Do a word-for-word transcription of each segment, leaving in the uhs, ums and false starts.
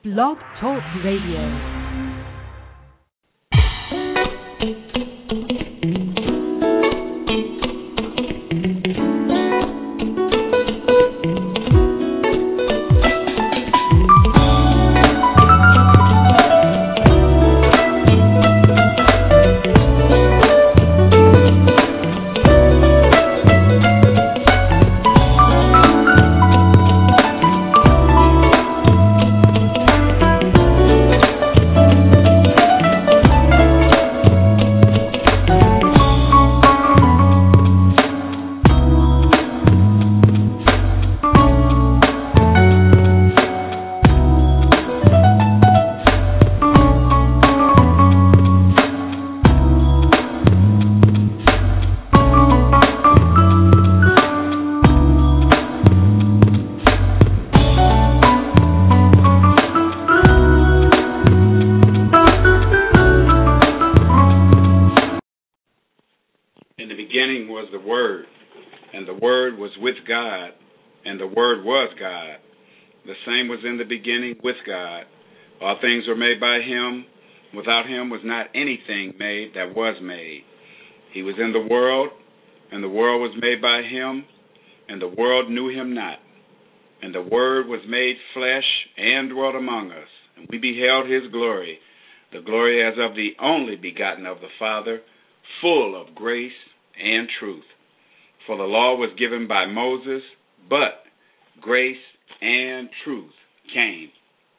Blog Talk Radio. In the beginning with God. All things were made by him. Without him was not anything made that was made. He was in the world, and the world was made by him, and the world knew him not. And the Word was made flesh and dwelt among us, and we beheld his glory, the glory as of the only begotten of the Father, full of grace and truth. For the law was given by Moses, but grace and truth came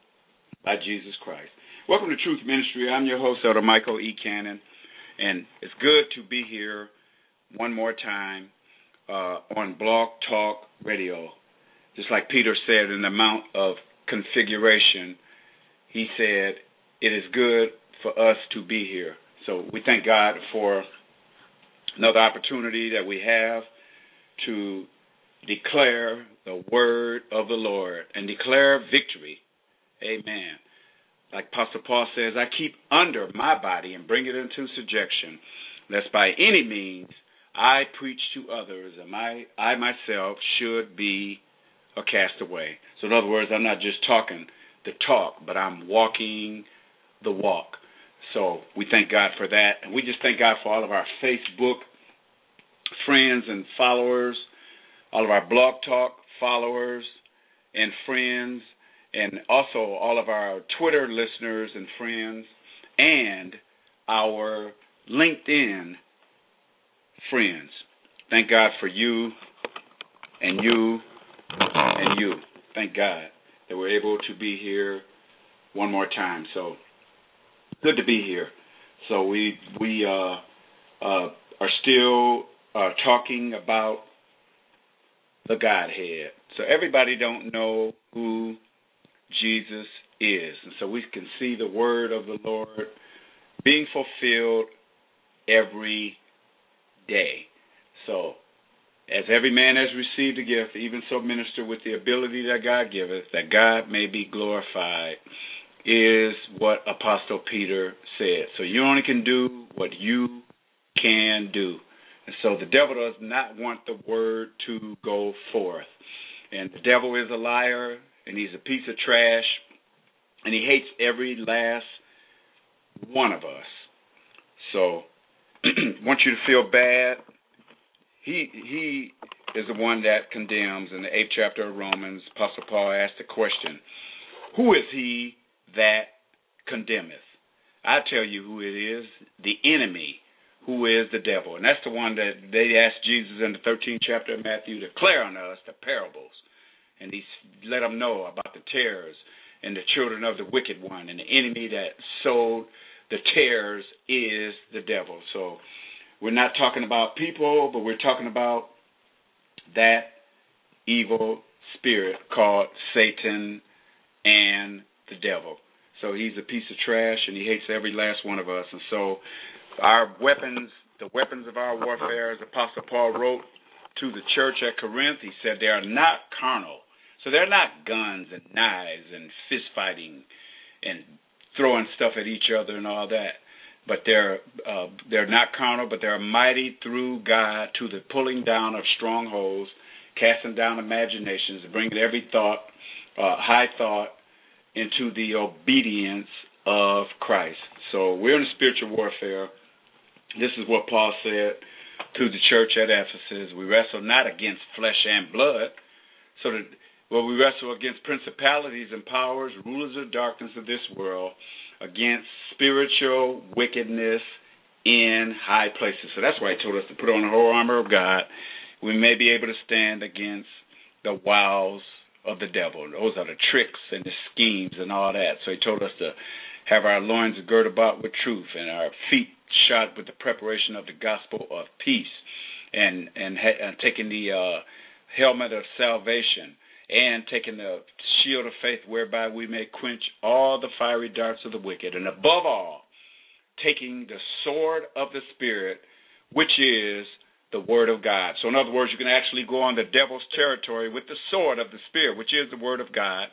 by Jesus Christ. Welcome to Truth Ministry. I'm your host, Elder Michael E. Cannon, and it's good to be here one more time uh, on Blog Talk Radio. Just like Peter said in the Mount of Configuration, he said, it is good for us to be here. So we thank God for another opportunity that we have to declare the word of the Lord and declare victory. Amen. Like Apostle Paul says, I keep under my body and bring it into subjection, lest by any means I preach to others, and my, I myself should be a castaway. So in other words, I'm not just talking the talk, but I'm walking the walk. So we thank God for that. And we just thank God for all of our Facebook friends and followers, all of our Blog Talk followers and friends, and also all of our Twitter listeners and friends, and our LinkedIn friends. Thank God for you and you and you. Thank God that we're able to be here one more time. So good to be here. So we we uh, uh, are still uh, talking about the Godhead. So everybody don't know who Jesus is. And so we can see the word of the Lord being fulfilled every day. So as every man has received a gift, even so minister with the ability that God giveth, that God may be glorified, is what Apostle Peter said. So you only can do what you can do. And so the devil does not want the word to go forth. And the devil is a liar, and he's a piece of trash, and he hates every last one of us. So want you to feel bad. He he is the one that condemns. In the eighth chapter of Romans, Apostle Paul asked the question, who is he that condemneth? I tell you who it is, the enemy, who is the devil. And that's the one that they asked Jesus in the thirteenth chapter of Matthew to declare on us the parables. And he let them know about the tares and the children of the wicked one. And the enemy that sowed the tares is the devil. So we're not talking about people, but we're talking about that evil spirit called Satan and the devil. So he's a piece of trash, and he hates every last one of us. And so our weapons, the weapons of our warfare, as Apostle Paul wrote to the church at Corinth, he said they are not carnal. So they're not guns and knives and fist fighting and throwing stuff at each other and all that. But they're uh, they're not carnal, but they're mighty through God to the pulling down of strongholds, casting down imaginations, bringing every thought, uh, high thought, into the obedience of Christ. So we're in a spiritual warfare. This is what Paul said to the church at Ephesus. We wrestle not against flesh and blood, so that well, we wrestle against principalities and powers, rulers of darkness of this world, against spiritual wickedness in high places. So that's why he told us to put on the whole armor of God. We may be able to stand against the wiles of the devil. Those are the tricks and the schemes and all that. So he told us to have our loins girded about with truth and our feet shod with the preparation of the gospel of peace, and and, ha- and taking the uh, helmet of salvation, and taking the shield of faith whereby we may quench all the fiery darts of the wicked, and above all, taking the sword of the Spirit, which is the Word of God. So in other words, you can actually go on the devil's territory with the sword of the Spirit, which is the Word of God,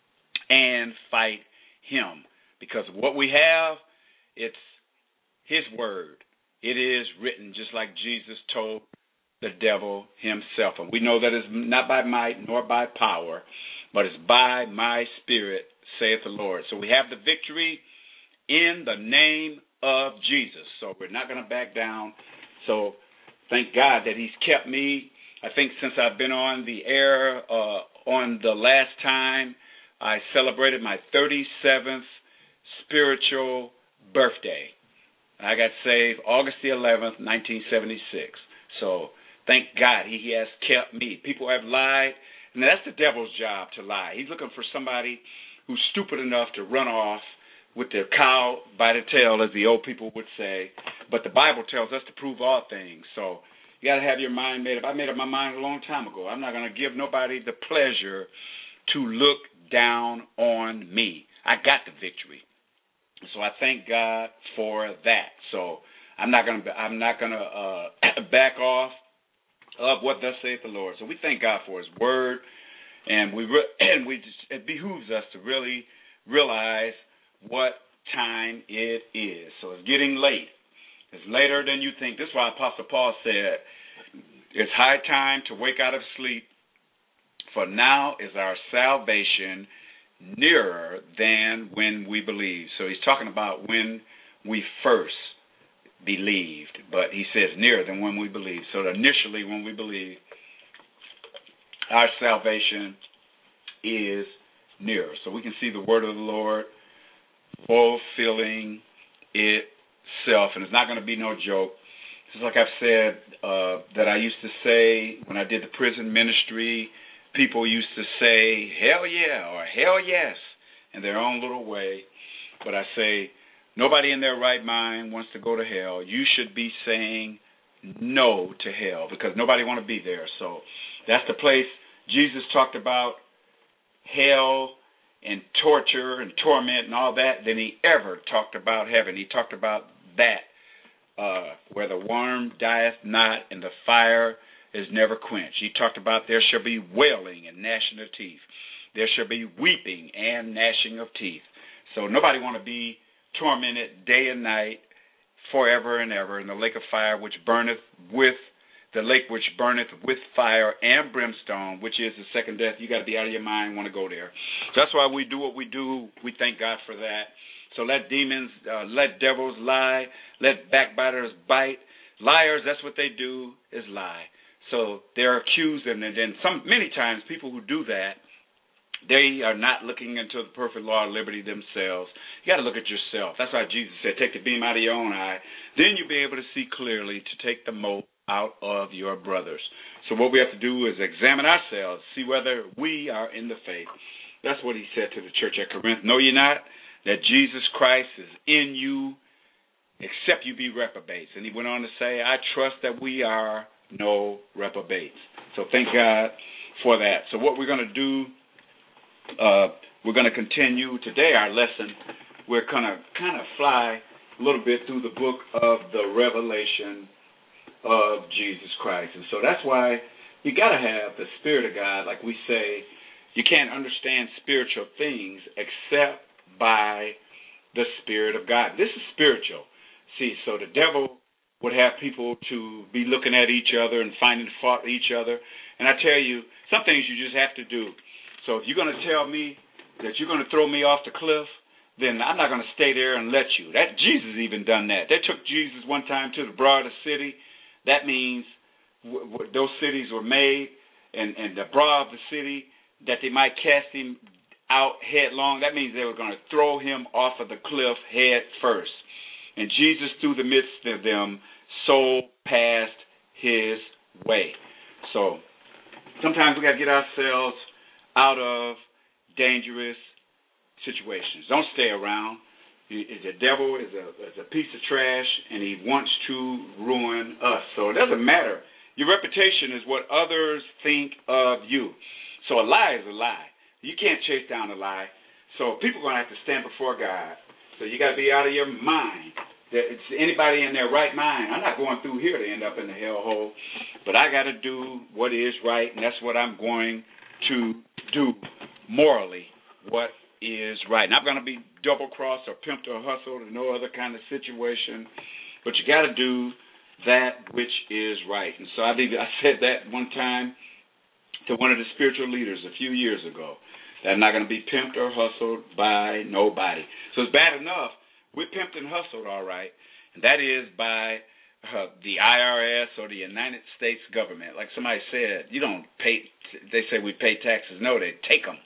and fight him. Because what we have, it's his word. It is written, just like Jesus told the devil himself. And we know that it's not by might nor by power, but it's by my Spirit, saith the Lord. So we have the victory in the name of Jesus. So we're not going to back down. So thank God that he's kept me. I think since I've been on the air uh, on the last time, I celebrated my thirty-seventh spiritual birthday. I got saved August the eleventh, nineteen seventy-six. So thank God he, he has kept me. People have lied, and that's the devil's job, to lie. He's looking for somebody who's stupid enough to run off with their cow by the tail, as the old people would say. But the Bible tells us to prove all things. So you got to have your mind made up. I made up my mind a long time ago. I'm not going to give nobody the pleasure to look down on me. I got the victory. So I thank God for that. So I'm not gonna I'm not gonna uh, back off of what thus saith the Lord. So we thank God for His Word, and we re- and we just, it behooves us to really realize what time it is. So it's getting late. It's later than you think. This is why Apostle Paul said, "It's high time to wake out of sleep, for now is our salvation nearer than when we believed." So he's talking about when we first believed, but he says nearer than when we believed. So initially when we believe, our salvation is nearer. So we can see the word of the Lord fulfilling itself, and it's not going to be no joke. Just like I've said uh, that I used to say when I did the prison ministry, people used to say, hell yeah, or hell yes, in their own little way. But I say, nobody in their right mind wants to go to hell. You should be saying no to hell, because nobody want to be there. So that's the place Jesus talked about hell and torture and torment and all that than he ever talked about heaven. He talked about that, uh, where the worm dieth not and the fire is never quenched. He talked about there shall be wailing and gnashing of teeth. There shall be weeping and gnashing of teeth. So nobody want to be tormented day and night forever and ever in the lake of fire which burneth with the lake which burneth with fire and brimstone, which is the second death. You got to be out of your mind, want to go there. So that's why we do what we do. We thank God for that. So let demons, uh, let devils lie, let backbiters bite. Liars, that's what they do, is lie. So they're accused, and then some many times people who do that, they are not looking into the perfect law of liberty themselves. You got to look at yourself. That's why Jesus said, take the beam out of your own eye. Then you'll be able to see clearly to take the mote out of your brothers. So what we have to do is examine ourselves, see whether we are in the faith. That's what he said to the church at Corinth. Know ye not that Jesus Christ is in you, except you be reprobates. And he went on to say, I trust that we are no reprobates. So thank God for that. So what we're going to do, uh, we're going to continue today our lesson. We're going to kind of fly a little bit through the book of the Revelation of Jesus Christ. And so that's why you got to have the Spirit of God. Like we say, you can't understand spiritual things except by the Spirit of God. This is spiritual. See, so the devil would have people to be looking at each other and finding fault with each other. And I tell you, some things you just have to do. So if you're going to tell me that you're going to throw me off the cliff, then I'm not going to stay there and let you. That Jesus even done that. They took Jesus one time to the brow of the city. That means w- w- those cities were made, and, and the brow of the city, that they might cast him out headlong. That means they were going to throw him off of the cliff head first. And Jesus, through the midst of them, so passed his way. So sometimes we got to get ourselves out of dangerous situations. Don't stay around. The devil is a, is a piece of trash, and he wants to ruin us. So it doesn't matter. Your reputation is what others think of you. So a lie is a lie. You can't chase down a lie. So people are going to have to stand before God. So you got to be out of your mind. It's anybody in their right mind. I'm not going through here to end up in the hellhole, but I got to do what is right, and that's what I'm going to do morally, what is right. And I'm going to be double-crossed or pimped or hustled or no other kind of situation, but you got to do that which is right. And so I, I said that one time to one of the spiritual leaders a few years ago, that I'm not going to be pimped or hustled by nobody. So it's bad enough we're pimped and hustled, all right, and that is by uh, the I R S or the United States government. Like somebody said, you don't pay, they say we pay taxes. No, they take them,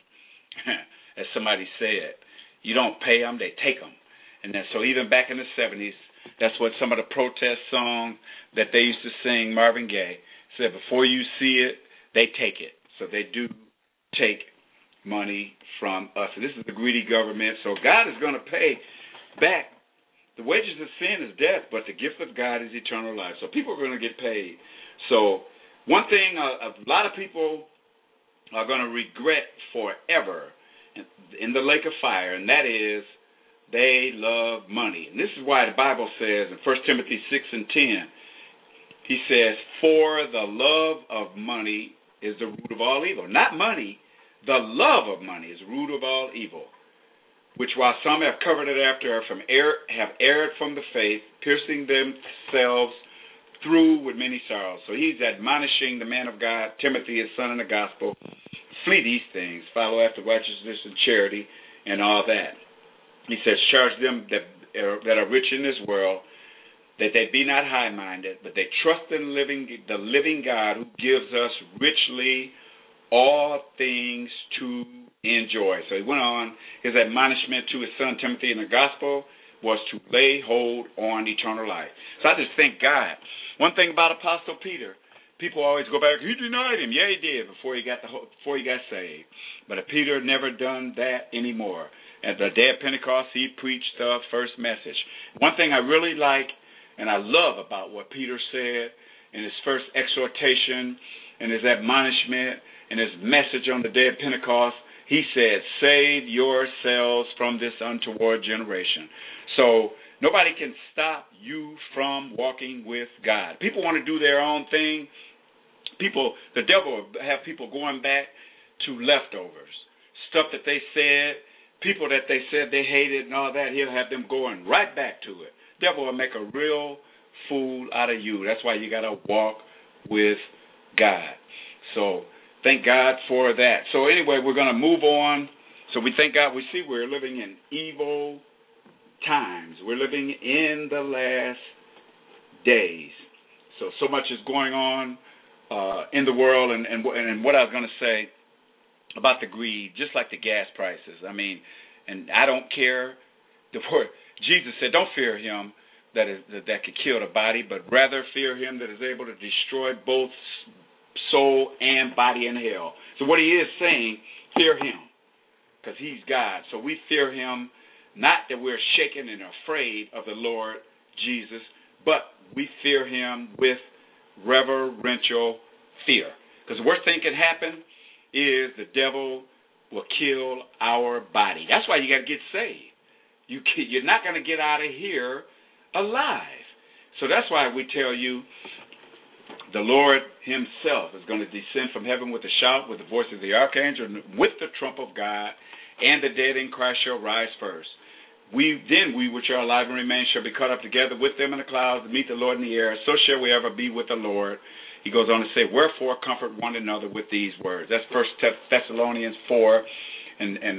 as somebody said. You don't pay them, they take them. And then, so even back in the seventies, that's what some of the protest songs that they used to sing, Marvin Gaye, said, before you see it, they take it. So they do take money from us. And this is the greedy government. So God is going to pay back. The wages of sin is death, but the gift of God is eternal life. So people are going to get paid. So one thing uh, a lot of people are going to regret forever in, in the lake of fire, and that is they love money. And this is why the Bible says in First Timothy six and ten, he says, for the love of money is the root of all evil. Not money, the love of money is the root of all evil, which while some have covered it after from err, have erred from the faith, piercing themselves through with many sorrows. So he's admonishing the man of God, Timothy, his son in the gospel, flee these things, follow after righteousness and charity and all that. He says, charge them that are, that are rich in this world, that they be not high-minded, but they trust in living, the living God who gives us richly all things to enjoy. So he went on, his admonishment to his son Timothy in the gospel was to lay hold on eternal life. So I just thank God. One thing about Apostle Peter, people always go back, he denied him. Yeah, he did before he got the before he got saved. But Peter never done that anymore. At the day of Pentecost, he preached the first message. One thing I really like and I love about what Peter said in his first exhortation and his admonishment and his message on the day of Pentecost, he said, save yourselves from this untoward generation. So nobody can stop you from walking with God. People want to do their own thing. People, the devil will have people going back to leftovers, stuff that they said, people that they said they hated and all that. He'll have them going right back to it. The devil will make a real fool out of you. That's why you got to walk with God. So thank God for that. So anyway, we're going to move on. So we thank God. We see we're living in evil times. We're living in the last days. So, so much is going on uh, in the world. And, and, and what I was going to say about the greed, just like the gas prices. I mean, and I don't care. The word, Jesus said, don't fear him that is that, that could kill the body, but rather fear him that is able to destroy both soul and body in hell. So what he is saying, fear him, because he's God. So we fear him, not that we're shaken and afraid of the Lord Jesus, but we fear him with reverential fear. Because the worst thing can happen is the devil will kill our body. That's why you got to get saved. You, you're not going to get out of here alive. So that's why we tell you the Lord himself is going to descend from heaven with a shout, with the voice of the archangel, and with the trump of God, and the dead in Christ shall rise first. We then we which are alive and remain shall be caught up together with them in the clouds to meet the Lord in the air. So shall we ever be with the Lord. He goes on to say, wherefore comfort one another with these words. That's First Thessalonians four, and, and the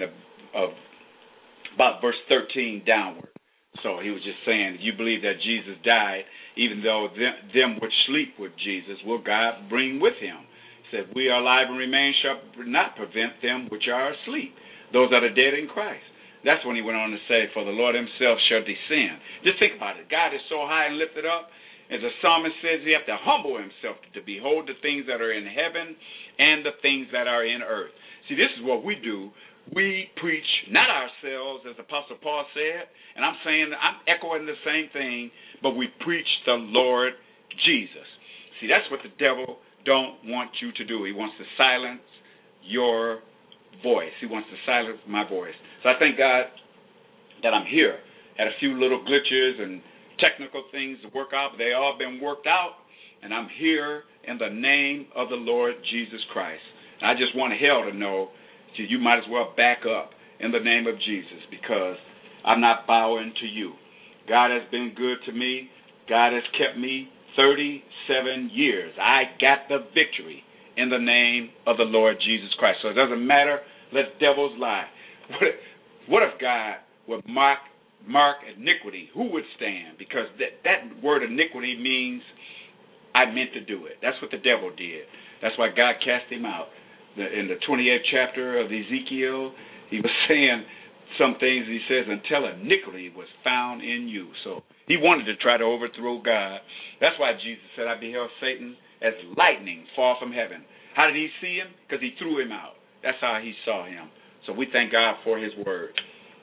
of about verse thirteen downward. So he was just saying, you believe that Jesus died, even though them, them which sleep with Jesus will God bring with him. He said, we are alive and remain shall not prevent them which are asleep, those that are dead in Christ. That's when he went on to say, for the Lord himself shall descend. Just think about it. God is so high and lifted up. As the psalmist says, he has to humble himself to behold the things that are in heaven and the things that are in earth. See, this is what we do. We preach not ourselves, as Apostle Paul said, and I'm saying, I'm echoing the same thing, but we preach the Lord Jesus. See, that's what the devil don't want you to do. He wants to silence your voice. He wants to silence my voice. So I thank God that I'm here. Had a few little glitches and technical things to work out, but they all been worked out, and I'm here in the name of the Lord Jesus Christ. And I just want hell to know that you might as well back up in the name of Jesus, because I'm not bowing to you. God has been good to me. God has kept me thirty-seven years. I got the victory in the name of the Lord Jesus Christ. So it doesn't matter. Let devils lie. What if, what if God would mark, mark iniquity? Who would stand? Because that, that word iniquity means I meant to do it. That's what the devil did. That's why God cast him out. The, in the twenty-eighth chapter of Ezekiel, he was saying some things. He says, until iniquity was found in you. So he wanted to try to overthrow God. That's why Jesus said, I beheld Satan as lightning fall from heaven. How did he see him? Because he threw him out. That's how he saw him. So we thank God for his word.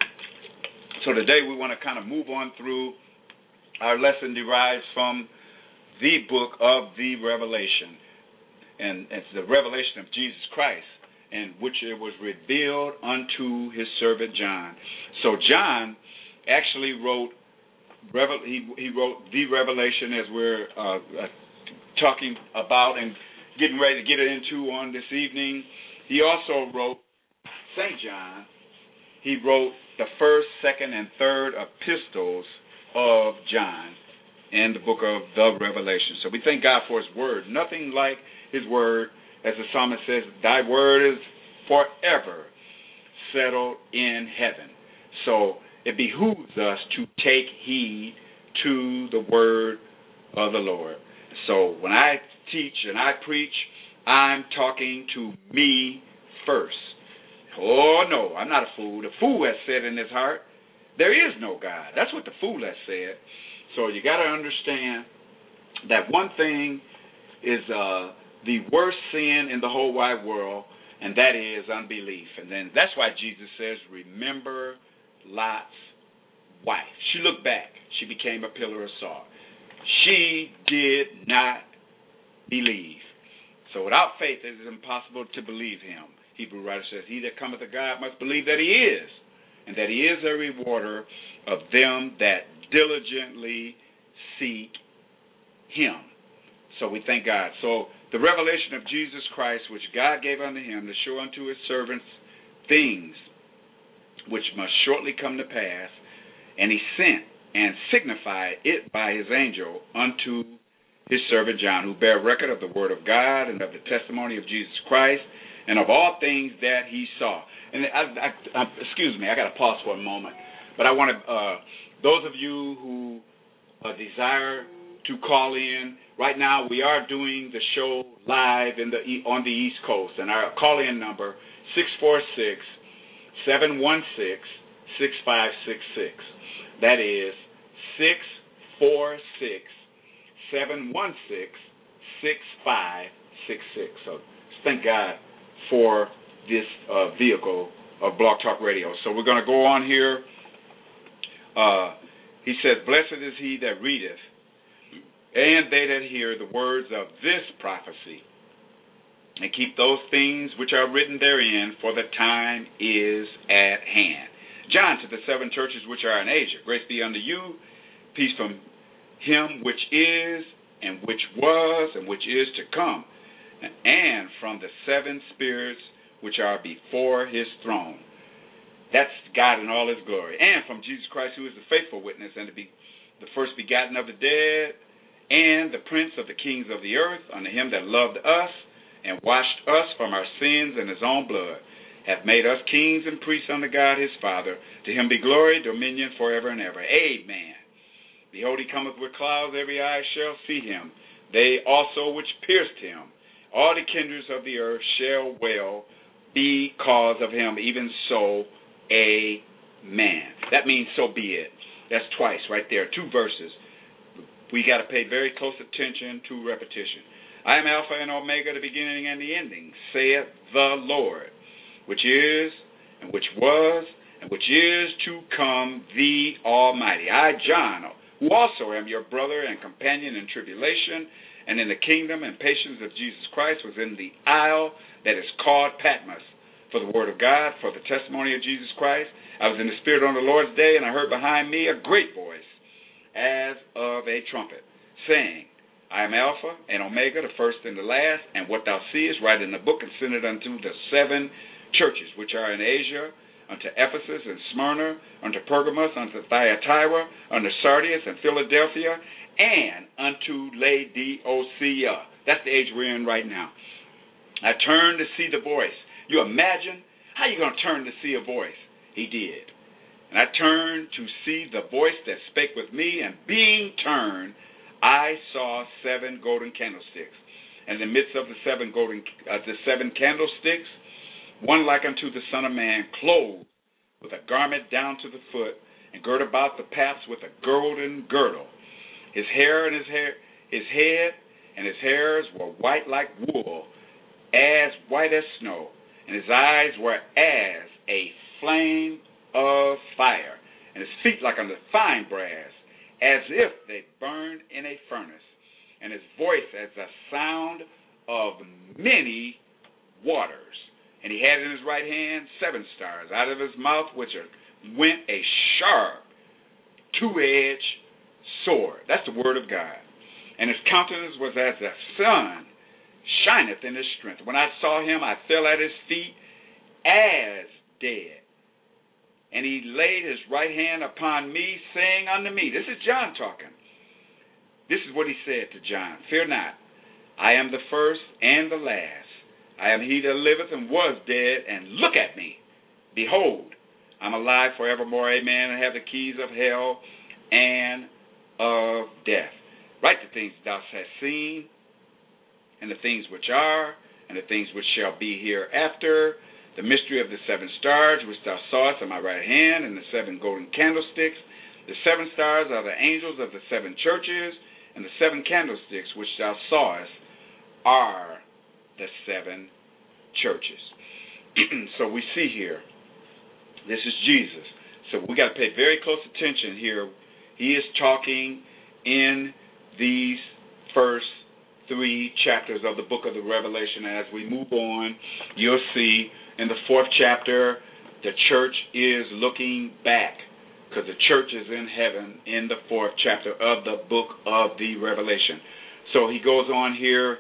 So today we want to kind of move on through. Our lesson derives from the book of the Revelation. And it's the revelation of Jesus Christ, in which it was revealed unto his servant John. So John actually wrote he, he wrote the Revelation, as we're uh, uh, talking about and getting ready to get it into on this evening. He also wrote Saint John. He wrote the first, second, and third epistles of John in the book of the Revelation. So we thank God for his word. Nothing like his word, as the psalmist says, thy word is forever settled in heaven. So it behooves us to take heed to the word of the Lord. So when I teach and I preach, I'm talking to me first. Oh, no, I'm not a fool. The fool has said in his heart, there is no God. That's what the fool has said. So you got to understand that one thing is uh, the worst sin in the whole wide world, and that is unbelief. And then that's why Jesus says, remember Lot's wife. She looked back. She became a pillar of salt. She did not believe. So without faith, it is impossible to believe him. Hebrew writer says, he that cometh to God must believe that he is, and that he is a rewarder of them that diligently seek him. So we thank God. So the revelation of Jesus Christ, which God gave unto him to show unto his servants things which must shortly come to pass, and he sent and signified it by his angel unto his servant John, who bare record of the word of God and of the testimony of Jesus Christ, and of all things that he saw. And I, I, I, excuse me, I got to pause for a moment. But I want to, uh, those of you who uh, desire to call in, right now we are doing the show live in the on the East Coast, and our call-in number six four six, seven one six, six five six six. That is six four six, seven one six, six five six six. So thank God for this uh, vehicle of Blog Talk Radio. So we're going to go on here. Uh, he says, blessed is he that readeth, and they that hear the words of this prophecy, and keep those things which are written therein, for the time is at hand. John, to the seven churches which are in Asia, grace be unto you, peace from him which is, and which was, and which is to come, and from the seven spirits which are before his throne. That's God in all his glory. And from Jesus Christ, who is the faithful witness, and to be the first begotten of the dead, and the prince of the kings of the earth, unto him that loved us, and washed us from our sins in his own blood, hath made us kings and priests unto God his Father. To him be glory, dominion, forever and ever. Amen. Behold, he cometh with clouds, every eye shall see him. They also which pierced him. All the kindreds of the earth shall wail because of him. Even so, amen. That means so be it. That's twice right there, two verses. We got to pay very close attention to repetition. I am Alpha and Omega, the beginning and the ending, saith the Lord, which is, and which was, and which is to come, the Almighty. I, John, who also am your brother and companion in tribulation, and in the kingdom and patience of Jesus Christ, was in the isle that is called Patmos, for the word of God, for the testimony of Jesus Christ. I was in the Spirit on the Lord's day, and I heard behind me a great voice, as of a trumpet, saying, I am Alpha and Omega, the first and the last, and what thou seest, write in the book and send it unto the seven churches which are in Asia, unto Ephesus and Smyrna, unto Pergamos, unto Thyatira, unto Sardis and Philadelphia, and unto Laodicea. That's the age we're in right now. I turned to see the voice. You imagine? How you going to turn to see a voice? He did. And I turned to see the voice that spake with me, and being turned, I saw seven golden candlesticks. And in the midst of the seven golden, uh, the seven candlesticks, one like unto the Son of Man, clothed with a garment down to the foot, and girt about the paps with a golden girdle. His hair and his hair, his head and his hairs were white like wool, as white as snow, and his eyes were as a flame of fire, and his feet like unto fine brass, as if they burned in a furnace, and his voice as the sound of many waters. And he had in his right hand seven stars. Out of his mouth which went a sharp, two-edged sword. That's the word of God. And his countenance was as the sun shineth in his strength. When I saw him, I fell at his feet as dead. And he laid his right hand upon me, saying unto me, this is John talking. This is what he said to John. Fear not, I am the first and the last. I am he that liveth and was dead, and look at me. Behold, I'm alive forevermore, amen, and have the keys of hell and of death. Write the things thou hast seen, and the things which are, and the things which shall be hereafter, the mystery of the seven stars which thou sawest in my right hand, and the seven golden candlesticks. The seven stars are the angels of the seven churches, and the seven candlesticks which thou sawest are the seven churches. So we see here, this is Jesus. So we got to pay very close attention here. He is talking in these first three chapters of the book of the Revelation. As we move on, you'll see in the fourth chapter, the church is looking back, because the church is in heaven in the fourth chapter of the book of the Revelation. So he goes on here,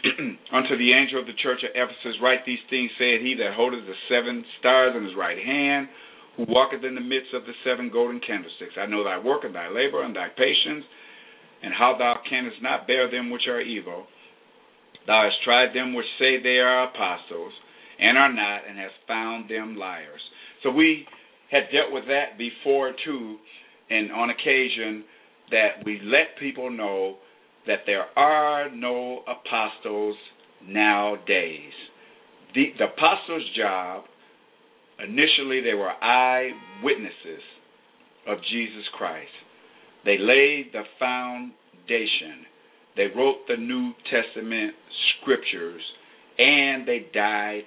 unto the angel of the church of Ephesus, write these things, saith he that holdeth the seven stars in his right hand, who walketh in the midst of the seven golden candlesticks. I know thy work and thy labor and thy patience, and how thou canst not bear them which are evil. Thou hast tried them which say they are apostles, and are not, and hast found them liars. So we had dealt with that before too, and on occasion that we let people know that there are no apostles nowadays. The, the apostles' job, initially they were eyewitnesses of Jesus Christ. They laid the foundation. They wrote the New Testament scriptures, and they died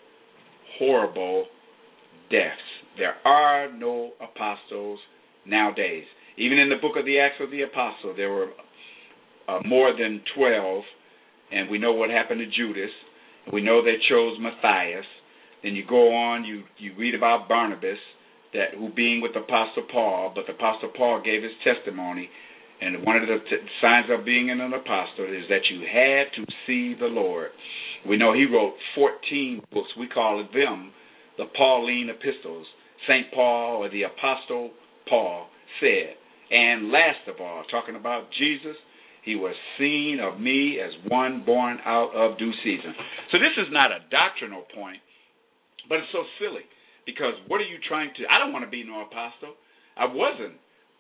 horrible deaths. There are no apostles nowadays. Even in the book of the Acts of the Apostles, there were Uh, more than twelve, and we know what happened to Judas. We know they chose Matthias. Then you go on, you, you read about Barnabas, that who being with Apostle Paul, but the Apostle Paul gave his testimony, and one of the t- signs of being an apostle is that you had to see the Lord. We know he wrote fourteen books. We call them the Pauline epistles. Saint Paul, or the Apostle Paul, said, and last of all, talking about Jesus, he was seen of me as one born out of due season. So this is not a doctrinal point. But it's so silly because what are you trying to? I don't want to be no apostle. I wasn't.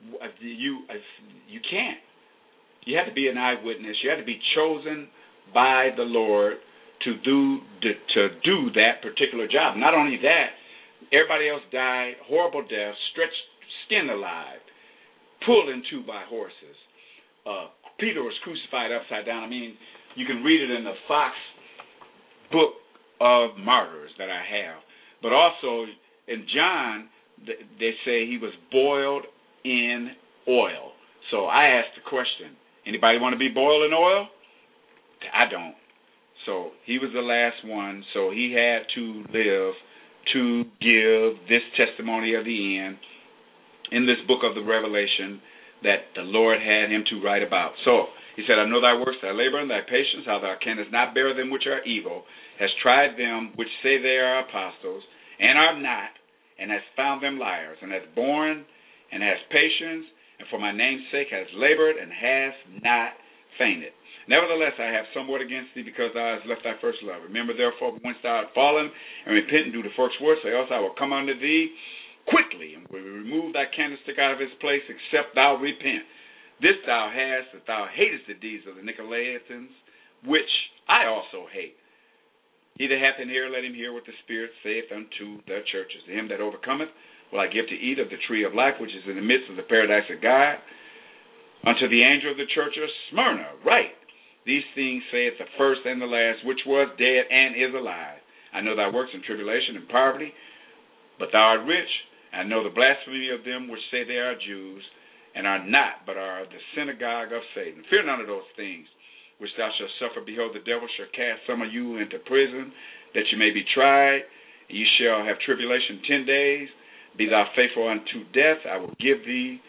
You you can't. You have to be an eyewitness. You have to be chosen by the Lord to do to do that particular job. Not only that, everybody else died horrible deaths, stretched skin alive, pulled in two by horses. Uh, Peter was crucified upside down. I mean, you can read it in the Fox book of martyrs that I have. But also in John, they say he was boiled in oil. So I asked the question, anybody want to be boiled in oil? I don't. So he was the last one, so he had to live to give this testimony of the end in this book of the Revelation that the Lord had him to write about. So he said, I know thy works, thy labor, and thy patience, how thou canst not bear them which are evil, hast tried them which say they are apostles, and are not, and hast found them liars, and hast borne, and hast patience, and for my name's sake hast labored, and hast not fainted. Nevertheless, I have somewhat against thee, because thou hast left thy first love. Remember, therefore, whence thou art fallen, and repent and do the first works, or else I will come unto thee quickly, and will remove thy candlestick out of his place, except thou repent. This thou hast, that thou hatest the deeds of the Nicolaitans, which I also hate. He that hath an ear, let him hear what the Spirit saith unto the churches. To him that overcometh will I give to eat of the tree of life, which is in the midst of the paradise of God. Unto the angel of the church of Smyrna, write, these things saith the first and the last, which was dead and is alive. I know thy works in tribulation and poverty, but thou art rich. I know the blasphemy of them which say they are Jews, and are not, but are the synagogue of Satan. Fear none of those things which thou shalt suffer. Behold, the devil shall cast some of you into prison, that you may be tried. Ye shall have tribulation ten days. Be thou faithful unto death. I will give thee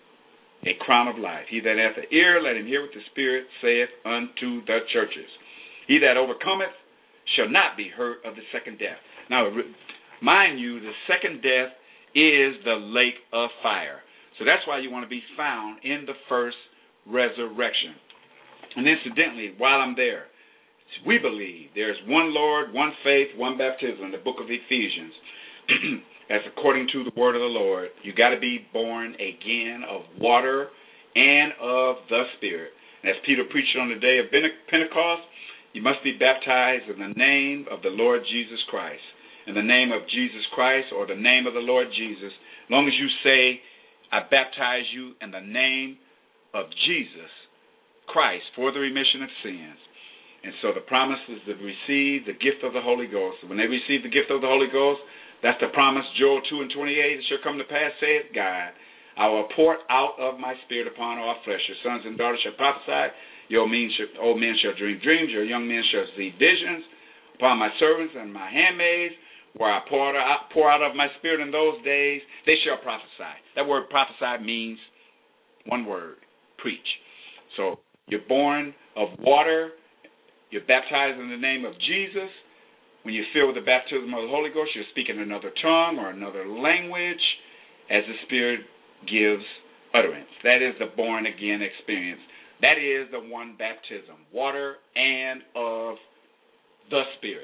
a crown of life. He that hath an ear, let him hear what the Spirit saith unto the churches. He that overcometh shall not be hurt of the second death. Now, mind you, the second death is the lake of fire. So that's why you want to be found in the first resurrection. And incidentally, while I'm there, we believe there's one Lord, one faith, one baptism in the book of Ephesians. That's according to the word of the Lord. You got to be born again of water and of the Spirit. And as Peter preached on the day of Pentecost, you must be baptized in the name of the Lord Jesus Christ. In the name of Jesus Christ, or the name of the Lord Jesus. As long as you say, I baptize you in the name of Jesus Christ for the remission of sins. And so the promise is to receive the gift of the Holy Ghost. When they receive the gift of the Holy Ghost, that's the promise, Joel two and twenty-eight, it shall come to pass, saith God, I will pour out of my Spirit upon all flesh. Your sons and daughters shall prophesy, your old men shall, old men shall dream dreams, your young men shall see visions. Upon my servants and my handmaids, where I pour out, pour out of my Spirit in those days, they shall prophesy. That word prophesy means one word, preach. So you're born of water, you're baptized in the name of Jesus. When you're filled with the baptism of the Holy Ghost, you're speaking another tongue or another language as the Spirit gives utterance. That is the born-again experience. That is the one baptism, water and of the Spirit.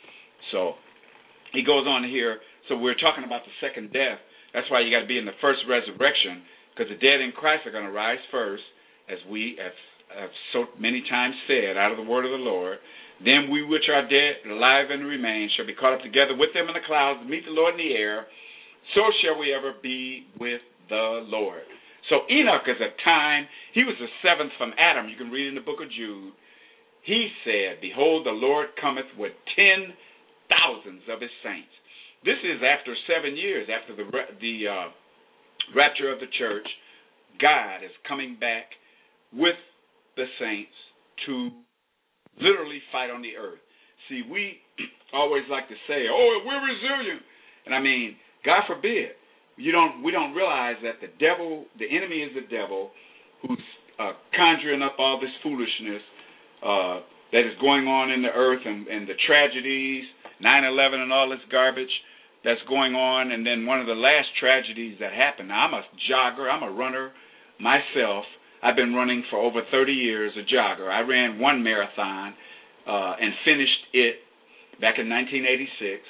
So he goes on here. So we're talking about the second death. That's why you got to be in the first resurrection, because the dead in Christ are going to rise first, as we have, have so many times said out of the word of the Lord. Then we which are dead, alive and remain, shall be caught up together with them in the clouds to meet the Lord in the air. So shall we ever be with the Lord. So Enoch is a time, he was the seventh from Adam. You can read in the book of Jude. He said, behold, the Lord cometh with ten thousands of his saints. This is after seven years, after the, the uh, rapture of the church. God is coming back with the saints to literally fight on the earth. See, we always like to say, oh, we're resilient. And I mean, God forbid. You don't. We don't realize that the devil, the enemy is the devil who's uh, conjuring up all this foolishness uh, that is going on in the earth, and, and the tragedies, nine eleven and all this garbage that's going on. And then one of the last tragedies that happened, now I'm a jogger, I'm a runner myself. I've been running for over thirty years, a jogger. I ran one marathon uh, and finished it back in nineteen eighty-six.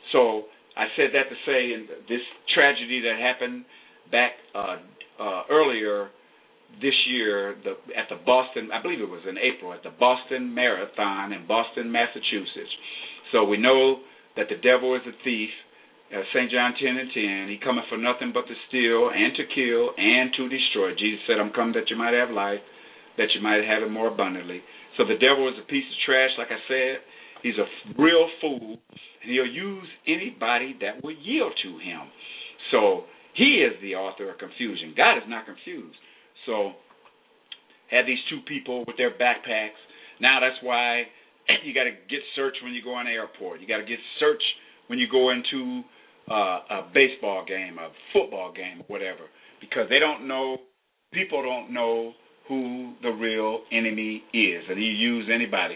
So I said that to say, in this tragedy that happened back uh, uh, earlier this year the, at the Boston, I believe it was in April, at the Boston Marathon in Boston, Massachusetts. So we know that the devil is a thief. Uh, Saint John ten and ten, he cometh for nothing but to steal and to kill and to destroy. Jesus said, I'm come that you might have life, that you might have it more abundantly. So the devil is a piece of trash, like I said. He's a real fool, and he'll use anybody that will yield to him. So he is the author of confusion. God is not confused. So had these two people with their backpacks. Now that's why you got to get searched when you go in the airport. You got to get searched when you go into uh, a baseball game, a football game, whatever, because they don't know, people don't know who the real enemy is, and he use anybody.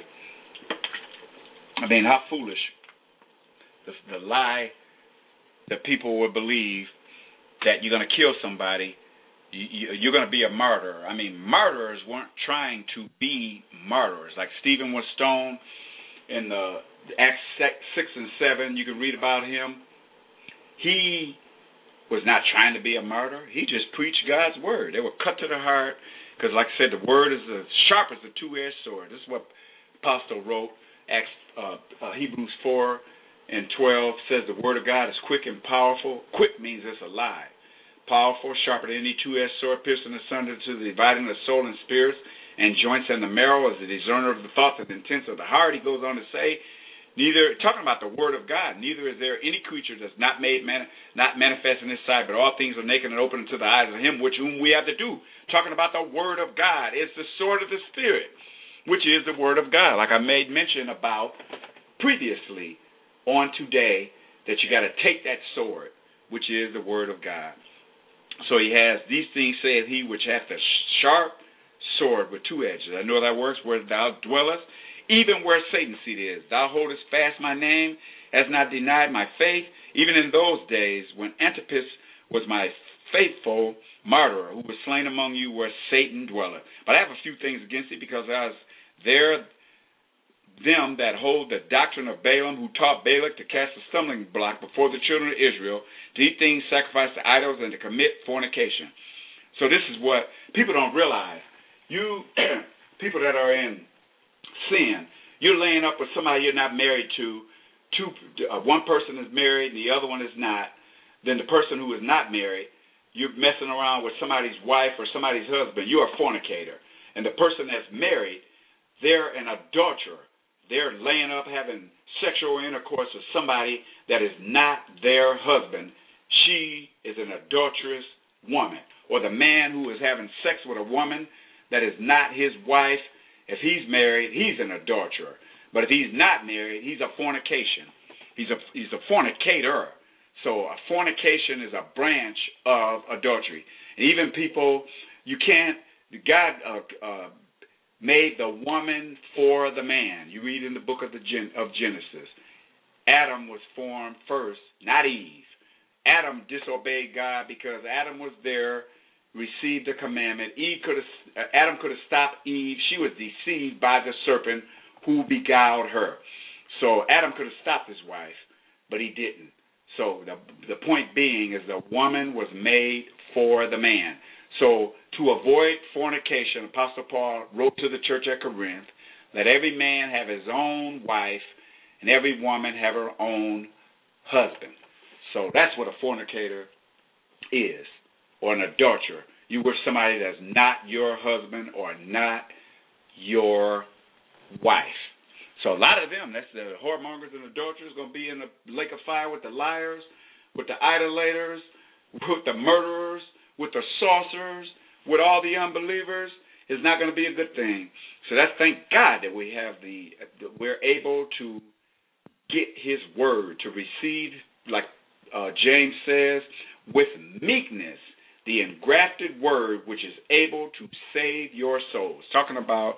I mean, how foolish the, the lie that people would believe that you're going to kill somebody, you, you, you're going to be a martyr. I mean, martyrs weren't trying to be martyrs. Like Stephen was stoned in the Acts six and seven, you can read about him. He was not trying to be a martyr. He just preached God's word. They were cut to the heart because, like I said, the word is as sharp as a two-edged sword. This is what Apostle wrote. Acts, uh, uh, Hebrews four and twelve says the word of God is quick and powerful. Quick means it's alive. Powerful, sharper than any two-edged sword, piercing asunder to the dividing of the soul and spirits and joints and the marrow, as the discerner of the thoughts and intents of the heart. He goes on to say, neither, talking about the word of God, neither is there any creature that's not made, man, not manifest in his sight, but all things are naked and open to the eyes of him, which whom we have to do. Talking about the word of God. It's the sword of the Spirit, which is the word of God. Like I made mention about previously on today, that you got to take that sword, which is the word of God. So he has, these things saith he which hath a sharp sword with two edges. I know that works, where thou dwellest, even where Satan's seat is. Thou holdest fast my name, hast not denied my faith, even in those days when Antipas was my faithful martyr, who was slain among you where Satan dwelleth. But I have a few things against it, because as there them that hold the doctrine of Balaam, who taught Balak to cast a stumbling block before the children of Israel, to eat things sacrificed to idols, and to commit fornication. So this is what people don't realize. You people that are in sin, you're laying up with somebody you're not married to. Two, uh, one person is married and the other one is not. Then the person who is not married, you're messing around with somebody's wife or somebody's husband. You're a fornicator. And the person that's married, they're an adulterer. They're laying up having sexual intercourse with somebody that is not their husband. She is an adulterous woman. Or the man who is having sex with a woman that is not his wife, if he's married, he's an adulterer. But if he's not married, he's a fornication. He's a he's a fornicator. So a fornication is a branch of adultery. And even people, you can't, God uh, uh, made the woman for the man. You read in the book of the Gen, of Genesis. Adam was formed first, not Eve. Adam disobeyed God because Adam was there, received the commandment. Eve could have, Adam could have stopped Eve. She was deceived by the serpent who beguiled her. So Adam could have stopped his wife, but he didn't. So the the point being is the woman was made for the man. So to avoid fornication, Apostle Paul wrote to the church at Corinth, let every man have his own wife and every woman have her own husband. So that's what a fornicator is, or an adulterer. You with somebody that's not your husband or not your wife. So a lot of them, that's the whoremongers and adulterers, going to be in the lake of fire with the liars, with the idolaters, with the murderers, with the sorcerers, with all the unbelievers. It's not going to be a good thing. So that's, thank God that we have the, that we're able to get his word, to receive, like uh, James says, with meekness, the engrafted word which is able to save your souls. Talking about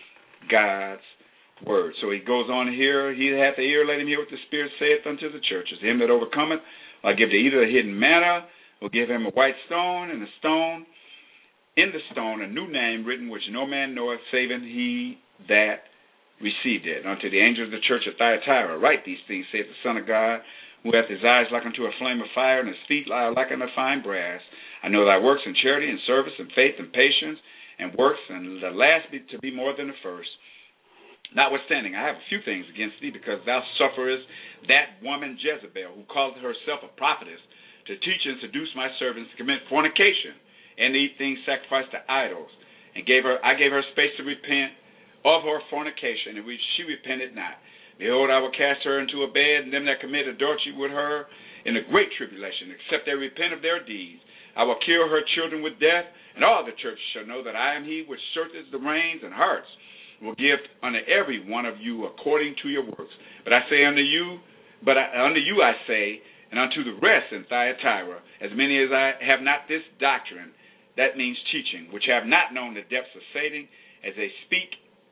God's word. So he goes on here, he that hath the ear, let him hear what the Spirit saith unto the churches. Him that overcometh, I'll give to either a hidden manna, or give him a white stone, and the stone, in the stone, a new name written, which no man knoweth, saving he that received it. Unto the angel of the church of Thyatira, write these things, saith the Son of God, who hath his eyes like unto a flame of fire, and his feet lie like unto fine brass. I know thy works in charity and service and faith and patience and works, and the last be to be more than the first. Notwithstanding, I have a few things against thee, because thou sufferest that woman Jezebel, who calleth herself a prophetess, to teach and seduce my servants to commit fornication and to eat things sacrificed to idols. And gave her, I gave her space to repent of her fornication, and she repented not. Behold, I will cast her into a bed, and them that commit adultery with her in a great tribulation, except they repent of their deeds. I will kill her children with death, and all the churches shall know that I am he which searcheth the reins and hearts, will give unto every one of you according to your works. But I say unto you, but I, unto you I say, and unto the rest in Thyatira, as many as I have not this doctrine, that means teaching, which have not known the depths of Satan, as they speak,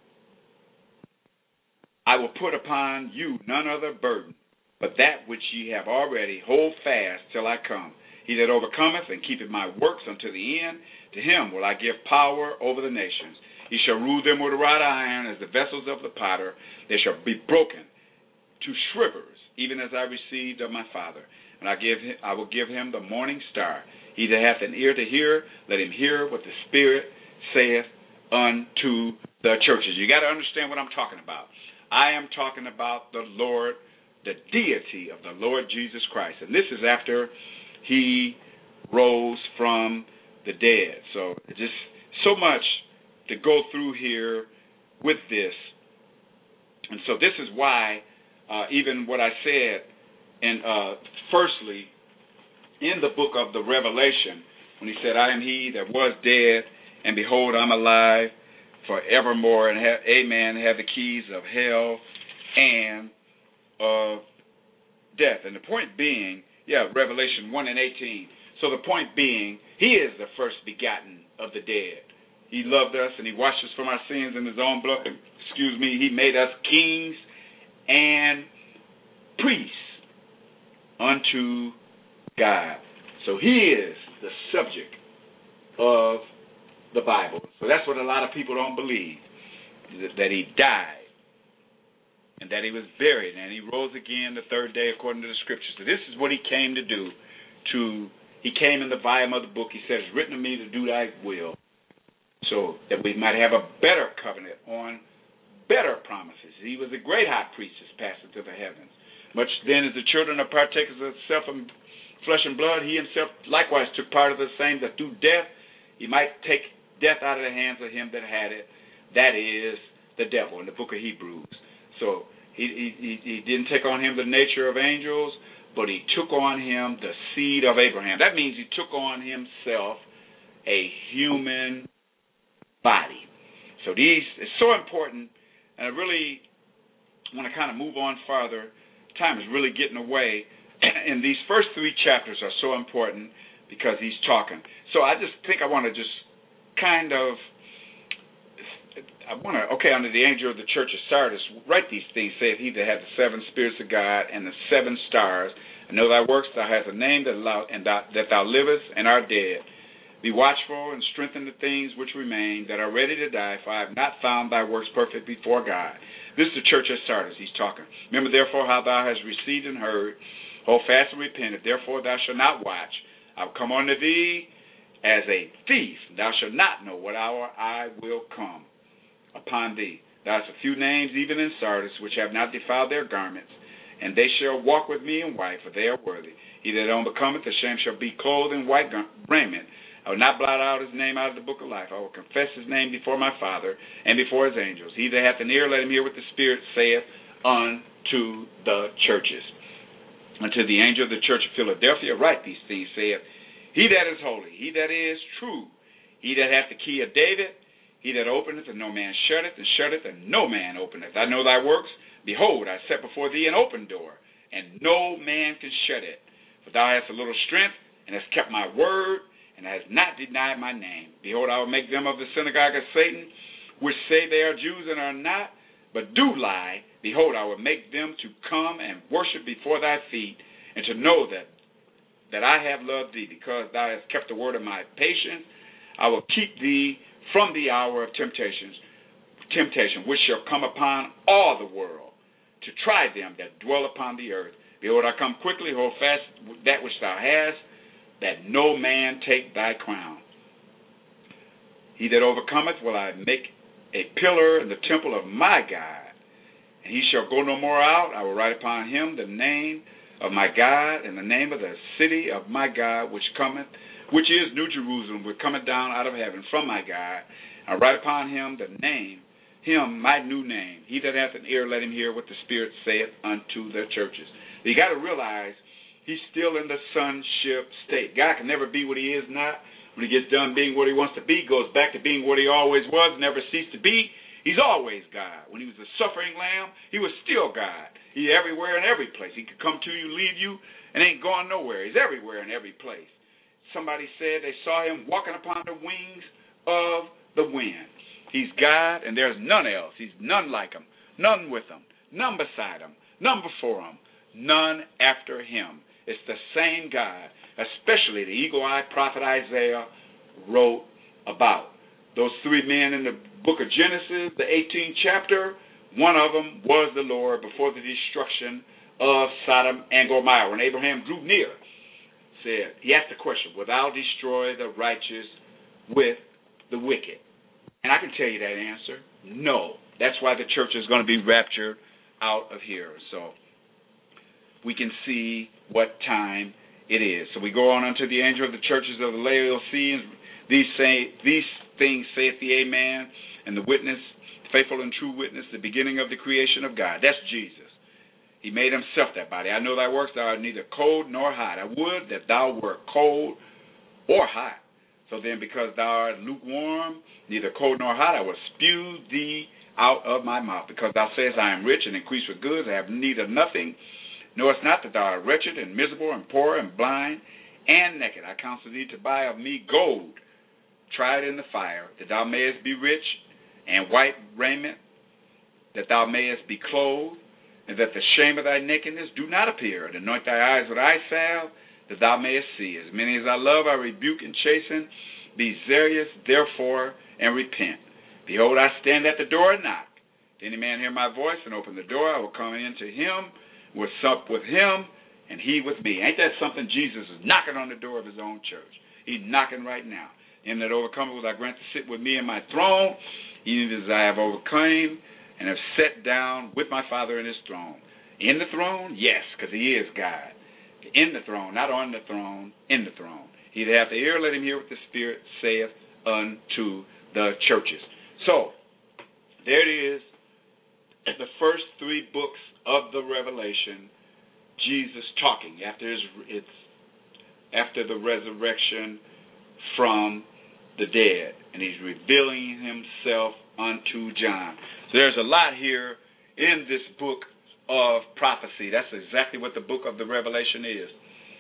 I will put upon you none other burden, but that which ye have already, hold fast till I come. He that overcometh and keepeth my works unto the end, to him will I give power over the nations. He shall rule them with a rod of iron, as the vessels of the potter. They shall be broken to shrivers, even as I received of my Father. And I give him, I will give him the morning star. He that hath an ear to hear, let him hear what the Spirit saith unto the churches. You got to understand what I'm talking about. I am talking about the Lord, the deity of the Lord Jesus Christ. And this is after he rose from the dead. So just so much to go through here with this. And so this is why uh, even what I said in uh, firstly in the book of the Revelation, when he said, I am he that was dead, and behold, I'm alive forevermore, and have, amen, have the keys of hell and of death. And the point being, yeah, Revelation one and eighteen. So the point being, he is the first begotten of the dead. He loved us, and he washed us from our sins in his own blood. Excuse me, he made us kings and priests unto God. So he is the subject of the Bible. So that's what a lot of people don't believe, that he died and that he was buried and he rose again the third day according to the scriptures. So this is what he came to do. To He came in the volume of the book. He says, it's written of me to do thy will, so that we might have a better covenant on better promises. He was a great high priest that's passed into the heavens. Much then as the children are partakers of self and flesh and blood, he himself likewise took part of the same, that through death he might take death out of the hands of him that had it, that is the devil, in the book of Hebrews. So he, he, he didn't take on him the nature of angels, but he took on him the seed of Abraham. That means he took on himself a human body. So these it's so important, and I really want to kind of move on farther. Time is really getting away, and these first three chapters are so important because he's talking. So I just think I want to just kind of, I want to, okay, under the angel of the church of Sardis, write these things, saith he that hath the seven spirits of God and the seven stars. I know thy works, thou hast a name that thou, and thou, that thou livest and art dead. Be watchful and strengthen the things which remain that are ready to die, for I have not found thy works perfect before God. This is the church at Sardis he's talking. Remember therefore how thou hast received and heard. Hold fast and repent. If therefore thou shalt not watch, I will come unto thee as a thief. Thou shalt not know what hour I will come upon thee. Thou hast a few names even in Sardis, which have not defiled their garments, and they shall walk with me in white, for they are worthy. He that overcometh, the shame shall be clothed in white raiment. I will not blot out his name out of the book of life. I will confess his name before my Father and before his angels. He that hath an ear, let him hear what the Spirit saith unto the churches. Unto the angel of the church of Philadelphia, write these things, saith, he that is holy, he that is true, he that hath the key of David, he that openeth and no man shutteth, and shutteth and no man openeth. I know thy works. Behold, I set before thee an open door, and no man can shut it. For thou hast a little strength, and hast kept my word, and hast not denied my name. Behold, I will make them of the synagogue of Satan, which say they are Jews and are not, but do lie. Behold, I will make them to come and worship before thy feet, and to know that that I have loved thee, because thou hast kept the word of my patience. I will keep thee from the hour of temptations, temptation, which shall come upon all the world, to try them that dwell upon the earth. Behold, I come quickly, hold fast that which thou hast, that no man take thy crown. He that overcometh will I make a pillar in the temple of my God, and he shall go no more out. I will write upon him the name of my God, and the name of the city of my God, which cometh, which is New Jerusalem, which cometh down out of heaven from my God. I will write upon him the name, him my new name. He that hath an ear, let him hear what the Spirit saith unto the churches. You got to realize he's still in the sonship state. God can never be what he is not. When he gets done being what he wants to be, goes back to being what he always was, never ceased to be. He's always God. When he was a suffering lamb, he was still God. He's everywhere and every place. He could come to you, leave you, and ain't going nowhere. He's everywhere and every place. Somebody said they saw him walking upon the wings of the wind. He's God, and there's none else. He's none like him, none with him, none beside him, none before him, none after him. It's the same God, especially the eagle-eyed prophet Isaiah wrote about. Those three men in the book of Genesis, the eighteenth chapter, one of them was the Lord before the destruction of Sodom and Gomorrah. When Abraham drew near, said, he asked the question, will thou destroy the righteous with the wicked? And I can tell you that answer, no. That's why the church is going to be raptured out of here. So we can see what time it is. So we go on unto the angel of the churches of the Laodiceans. These say these things saith the Amen, and the witness, faithful and true witness, the beginning of the creation of God. That's Jesus. He made himself that body. I know thy works, thou art neither cold nor hot. I would that thou wert cold or hot. So then, because thou art lukewarm, neither cold nor hot, I will spew thee out of my mouth. Because thou sayest, I am rich and increase with goods, I have need of nothing. Knowest not that thou art wretched and miserable and poor and blind and naked. I counsel thee to buy of me gold, tried in the fire, that thou mayest be rich, and white raiment, that thou mayest be clothed, and that the shame of thy nakedness do not appear. And anoint thy eyes with eye salve, that thou mayest see. As many as I love, I rebuke and chasten. Be zealous, therefore, and repent. Behold, I stand at the door and knock. If any man hear my voice and open the door, I will come in to him, will sup with him, and he with me. Ain't that something? Jesus is knocking on the door of his own church. He's knocking right now. Him that overcometh will I grant to sit with me in my throne, even as I have overcome and have sat down with my Father in his throne. In the throne? Yes, because he is God. In the throne, not on the throne, in the throne. He that hath the ear, let him hear what the Spirit saith unto the churches. So, there it is. At the first three books of the Revelation, Jesus talking after his, it's after the resurrection from the dead, and he's revealing himself unto John. So there's a lot here in this book of prophecy. That's exactly what the book of the Revelation is.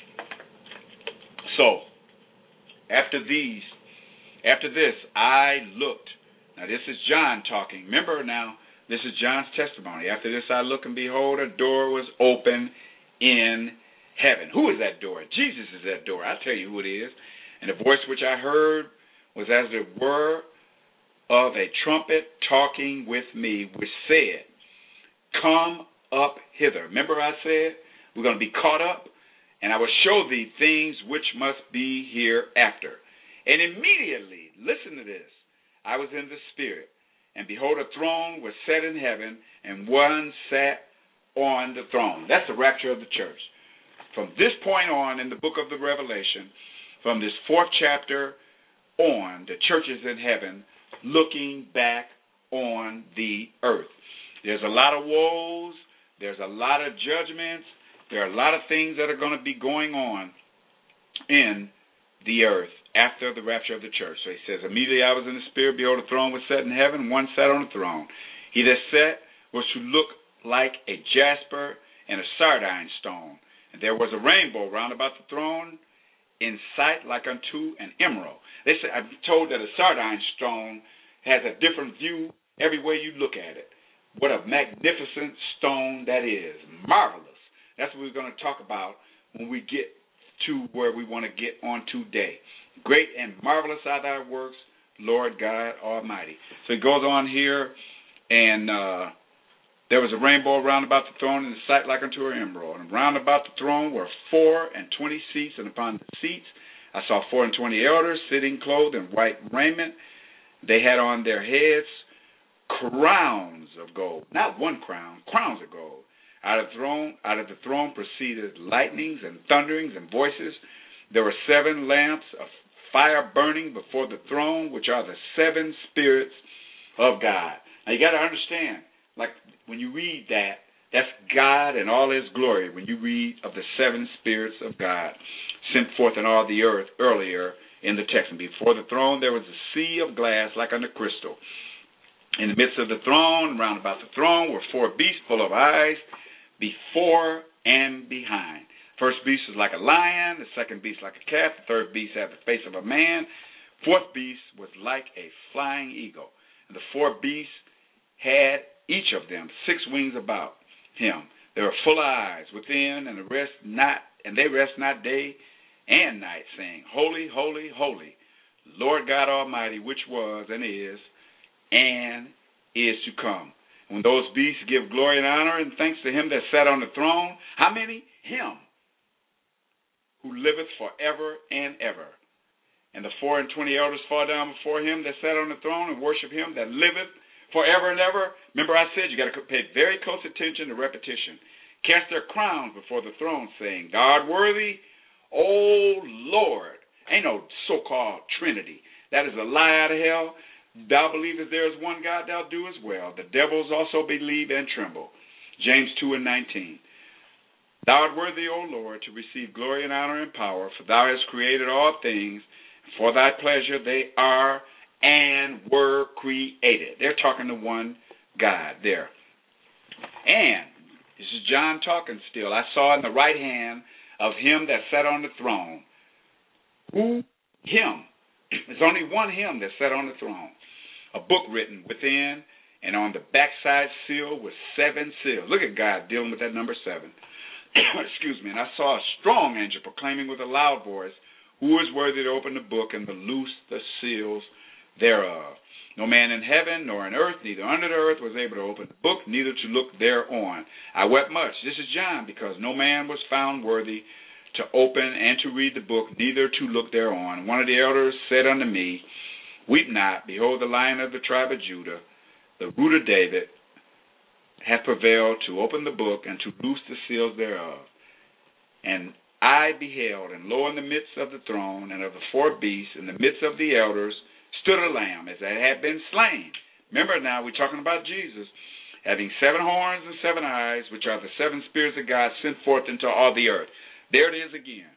So, after these, after this, I looked. Now this is John talking. Remember now, this is John's testimony. After this I looked, and behold, a door was open in heaven. Who is that door? Jesus is that door. I'll tell you who it is. And the voice which I heard was as it were of a trumpet talking with me, which said, come up hither. Remember I said, we're going to be caught up, and I will show thee things which must be hereafter. And immediately, listen to this, I was in the Spirit, and behold, a throne was set in heaven, and one sat on the throne. That's the rapture of the church. From this point on in the book of the Revelation, from this fourth chapter on, the church is in heaven looking back on the earth. There's a lot of woes. There's a lot of judgments. There are a lot of things that are going to be going on in the earth after the rapture of the church. So he says, immediately I was in the Spirit, behold, a throne was set in heaven, and one sat on the throne. He that sat was to look like a jasper and a sardine stone. And there was a rainbow round about the throne, in sight like unto an emerald. They say, I'm told that a sardine stone has a different view every way you look at it. What a magnificent stone that is. Marvelous. That's what we're going to talk about when we get to where we want to get on today. Great and marvelous are thy works, Lord God Almighty. So he goes on here, and uh, There was a rainbow round about the throne, and the sight like unto an emerald. And round about the throne were four and twenty seats, and upon the seats I saw four and twenty elders sitting clothed in white raiment. They had on their heads crowns of gold. Not one crown, crowns of gold. Out of the throne, out of the throne proceeded lightnings and thunderings and voices. There were seven lamps of fire burning before the throne, which are the seven spirits of God. Now you got to understand, like when you read that, that's God in all his glory when you read of the seven spirits of God sent forth in all the earth earlier in the text. And before the throne there was a sea of glass like unto crystal. In the midst of the throne, round about the throne, were four beasts full of eyes, before and behind. First beast was like a lion, the second beast like a calf, the third beast had the face of a man, fourth beast was like a flying eagle. And the four beasts had each of them six wings about him. They were full of eyes within, and the rest not, and they rest not day and night, saying, Holy, holy, holy, Lord God Almighty, which was and is and is to come. When those beasts give glory and honor and thanks to him that sat on the throne, how many? Him who liveth forever and ever. And the four and twenty elders fall down before him that sat on the throne and worship him that liveth forever and ever. Remember I said you got to pay very close attention to repetition. Cast their crowns before the throne, saying, God worthy, O Lord. Ain't no so-called Trinity. That is a lie out of hell. Thou believest there is one God, thou do as well. The devils also believe and tremble. James two and nineteen. Thou art worthy, O Lord, to receive glory and honor and power, for thou hast created all things. For thy pleasure they are and were created. They're talking to one God there. And this is John talking still. I saw in the right hand of him that sat on the throne. Who? Him. There's only one him that sat on the throne. A book written within and on the backside sealed with seven seals. Look at God dealing with that number seven. Excuse me. And I saw a strong angel proclaiming with a loud voice, who is worthy to open the book and to loose the seals thereof? No man in heaven nor in earth, neither under the earth, was able to open the book, neither to look thereon. I wept much. This is John, because no man was found worthy to open and to read the book, neither to look thereon. One of the elders said unto me, Weep not, behold, the Lion of the tribe of Judah, the root of David, hath prevailed to open the book and to loose the seals thereof. And I beheld, and lo, in the midst of the throne and of the four beasts, in the midst of the elders, stood a lamb as that had been slain. Remember now, we're talking about Jesus, having seven horns and seven eyes, which are the seven spirits of God sent forth into all the earth. There it is again.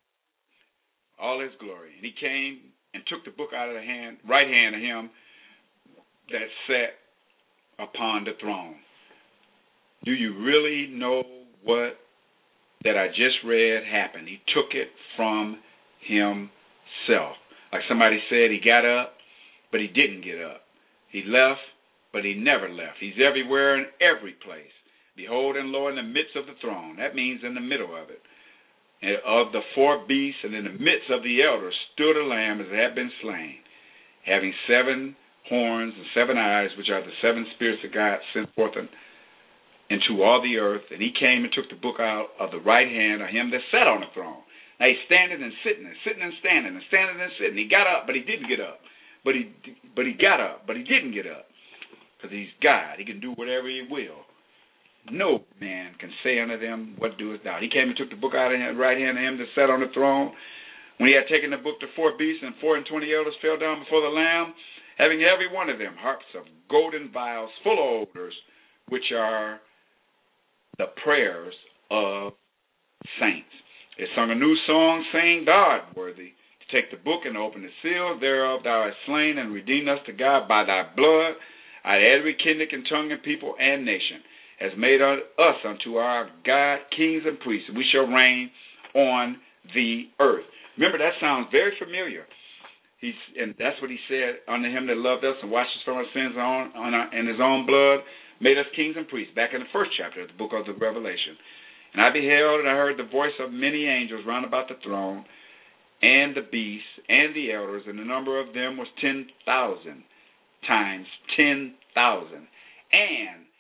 All his glory. And he came and took the book out of the hand, right hand of him that sat upon the throne. Do you really know what that I just read happened? He took it from himself. Like somebody said, he got up, but he didn't get up. He left, but he never left. He's everywhere in every place. Behold, and lo, in the midst of the throne. That means in the middle of it. And of the four beasts, and in the midst of the elders, stood a lamb as it had been slain, having seven horns and seven eyes, which are the seven spirits of God sent forth into all the earth. And he came and took the book out of the right hand of him that sat on the throne. Now he's standing and sitting and sitting and standing and standing and sitting. He got up, but he didn't get up. But he but he got up, but he didn't get up. Because he's God. He can do whatever he will. No man can say unto them, what doest thou? He came and took the book out of the right hand of him that sat on the throne. When he had taken the book, the four beasts and four and twenty elders fell down before the Lamb, having every one of them harps of golden vials full of odors, which are the prayers of saints. They sung a new song, saying, Thou art worthy to take the book and open the seals thereof. Thou hast slain and redeemed us to God by thy blood, out of every kindred and tongue and people and nation, has made us unto our God kings and priests, and we shall reign on the earth. Remember, that sounds very familiar. He's, and that's what he said, unto him that loved us and washed us from our sins on, on our, in his own blood, made us kings and priests, back in the first chapter of the book of the Revelation. And I beheld, and I heard the voice of many angels round about the throne, and the beasts, and the elders, and the number of them was ten thousand times ten thousand, and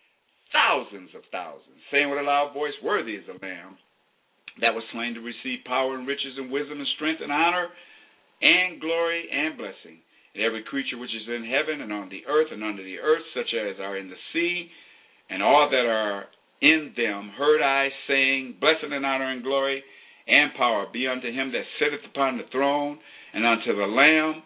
thousands of thousands, saying with a loud voice, worthy is the Lamb that was slain to receive power and riches and wisdom and strength and honor and glory and blessing. And every creature which is in heaven and on the earth and under the earth, such as are in the sea, and all that are in them, heard I saying, blessing and honor and glory and power be unto him that sitteth upon the throne and unto the Lamb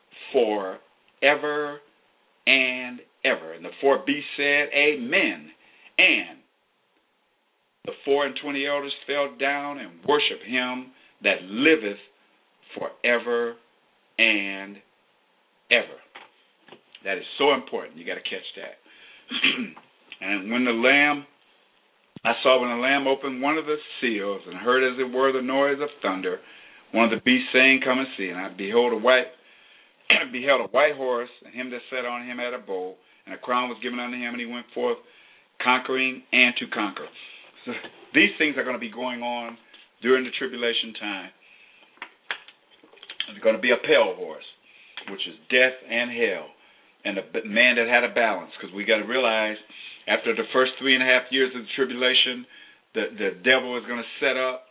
forever and ever. And the four beasts said, Amen. And the four and twenty elders fell down and worshiped him that liveth forever and ever. That is so important. You got to catch that. And when the Lamb, I saw when the Lamb opened one of the seals and heard as it were the noise of thunder, one of the beasts saying, come and see. And I behold a white, beheld a white horse, and him that sat on him had a bow, and a crown was given unto him, and he went forth conquering and to conquer. So these things are going to be going on during the tribulation time. There's going to be a pale horse, which is death and hell, and a man that had a balance, because we got to realize after the first three and a half years of the tribulation, the, the devil is going to set up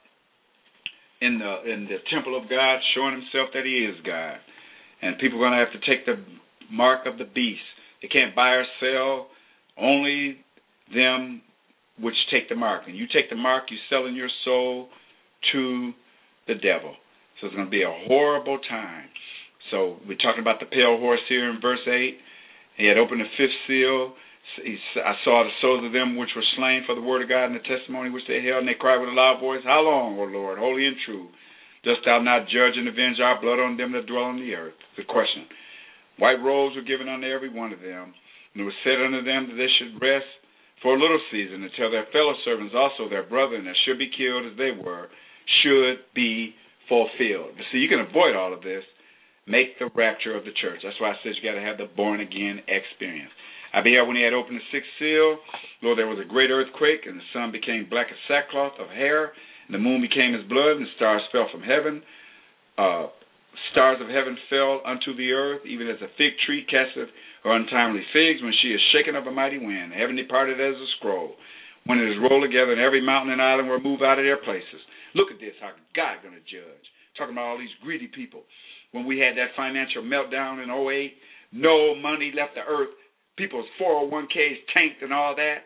in the in the temple of God, showing himself that he is God. And people are going to have to take the mark of the beast. They can't buy or sell, only them which take the mark. And you take the mark, you're selling your soul to the devil. So it's going to be a horrible time. So we're talking about the pale horse here in verse eight. He had opened the fifth seal. I saw the souls of them which were slain for the word of God and the testimony which they held, and they cried with a loud voice, how long, O Lord, holy and true, dost thou not judge and avenge our blood on them that dwell on the earth? The question. White robes were given unto every one of them, and it was said unto them that they should rest for a little season until their fellow servants also, their brethren that should be killed as they were, should be fulfilled. See, you can avoid all of this. Make the rapture of the church. That's why I said you got to have the born-again experience. I beheld when he had opened the sixth seal, lo, there was a great earthquake, and the sun became black as sackcloth of hair, and the moon became as blood, and the stars fell from heaven. Uh, stars of heaven fell unto the earth, even as a fig tree casteth her untimely figs when she is shaken of a mighty wind. Heaven departed as a scroll, when it is rolled together, and every mountain and island were moved out of their places. Look at this, how God going to judge. Talking about all these greedy people. When we had that financial meltdown in oh eight, no money left the earth. People's four oh one k's tanked and all that.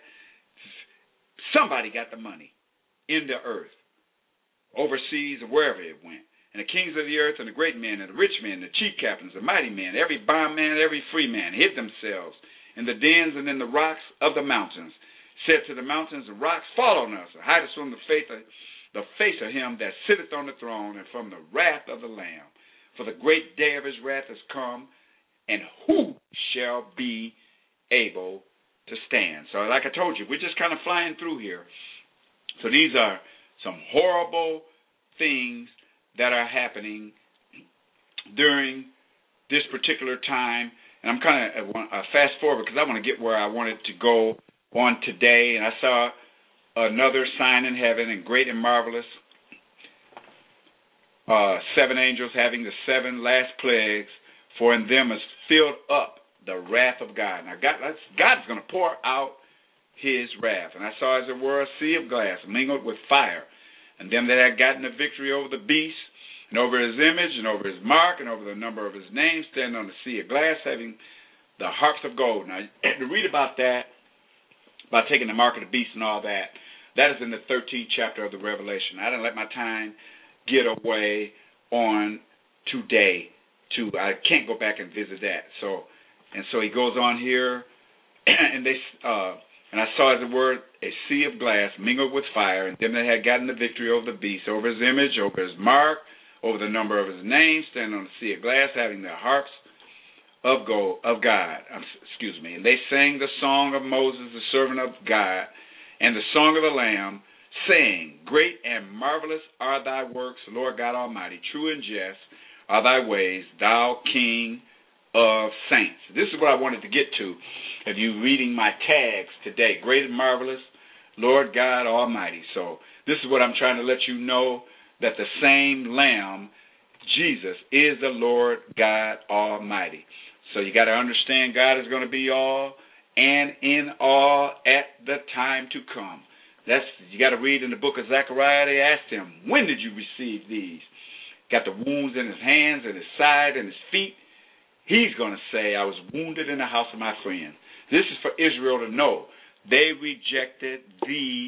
Somebody got the money in the earth, overseas or wherever it went. And the kings of the earth and the great men and the rich men, the chief captains, the mighty men, every bondman, every free man hid themselves in the dens and in the rocks of the mountains, said to the mountains and rocks, fall on us, and hide us from the face of, the face of him that sitteth on the throne and from the wrath of the Lamb. For the great day of his wrath is come, and who shall be able to stand? So like I told you, we're just kind of flying through here. So these are some horrible things that are happening during this particular time. And I'm kind of uh, fast forward because I want to get where I wanted to go on today. And I saw another sign in heaven, and great and marvelous, uh, seven angels having the seven last plagues, for in them is filled up the wrath of God. Now, God, God's going to pour out his wrath. And I saw, as it were, a sea of glass mingled with fire. And them that had gotten the victory over the beast, and over his image, and over his mark, and over the number of his name, standing on the sea of glass, having the harps of gold. Now, to read about that, about taking the mark of the beast and all that, that is in the thirteenth chapter of the Revelation. I didn't let my time get away on today. To I can't go back and visit that. So, and so he goes on here, and they uh, and I saw, as it were, a sea of glass mingled with fire, and them that had gotten the victory over the beast, over his image, over his mark, over the number of his name, standing on the sea of glass, having their harps of gold of God. Um, excuse me. And they sang the song of Moses, the servant of God, and the song of the Lamb, saying, great and marvelous are thy works, Lord God Almighty. True and just are thy ways, thou King of saints. This is what I wanted to get to. If you reading my tags today, great and marvelous, Lord God Almighty. So this is what I'm trying to let you know, that the same Lamb, Jesus, is the Lord God Almighty. So you got to understand God is going to be all and in all at the time to come. That's, you got to read in the book of Zechariah. They asked him, when did you receive these? Got the wounds in his hands and his side and his feet. He's going to say, I was wounded in the house of my friend. This is for Israel to know. They rejected the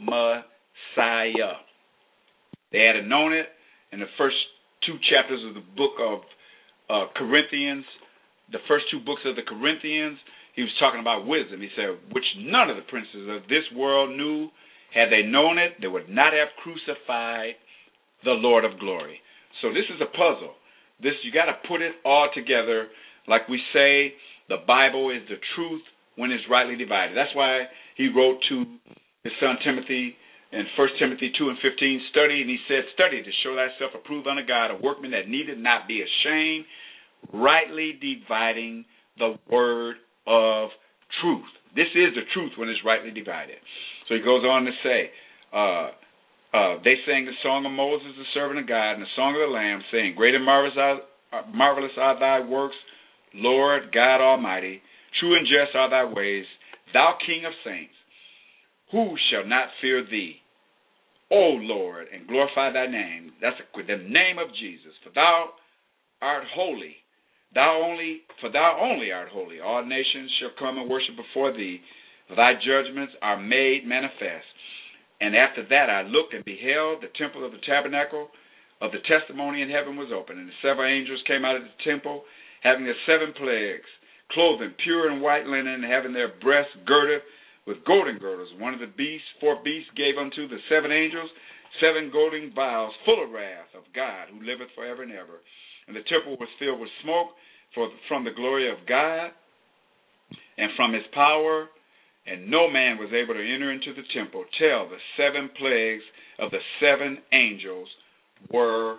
Messiah. They had known it in the first two chapters of the book of uh, Corinthians, the first two books of the Corinthians. He was talking about wisdom. He said, which none of the princes of this world knew. Had they known it, they would not have crucified the Lord of glory. So this is a puzzle. This, you got to put it all together. Like we say, the Bible is the truth when it's rightly divided. That's why he wrote to his son Timothy in First Timothy two and fifteen, study, and he said, study to show thyself approved unto God, a workman that needed not be ashamed, rightly dividing the word of truth. This is the truth when it's rightly divided. So he goes on to say, uh, uh, they sang the song of Moses, the servant of God, and the song of the Lamb, saying, great and marvelous are, uh, marvelous are thy works, Lord God Almighty. True and just are thy ways, thou King of saints. Who shall not fear thee, O Lord, and glorify thy name? That's the name of Jesus. For thou art holy. Thou only, for thou only art holy. All nations shall come and worship before thee. For thy judgments are made manifest. And after that I looked and beheld the temple of the tabernacle of the testimony in heaven was open. And the seven angels came out of the temple, having the seven plagues, clothed in pure and white linen, and having their breasts girded with golden girdles. One of the beasts, four beasts, gave unto the seven angels seven golden vials full of wrath of God, who liveth forever and ever. And the temple was filled with smoke for, from the glory of God and from his power, and no man was able to enter into the temple till the seven plagues of the seven angels were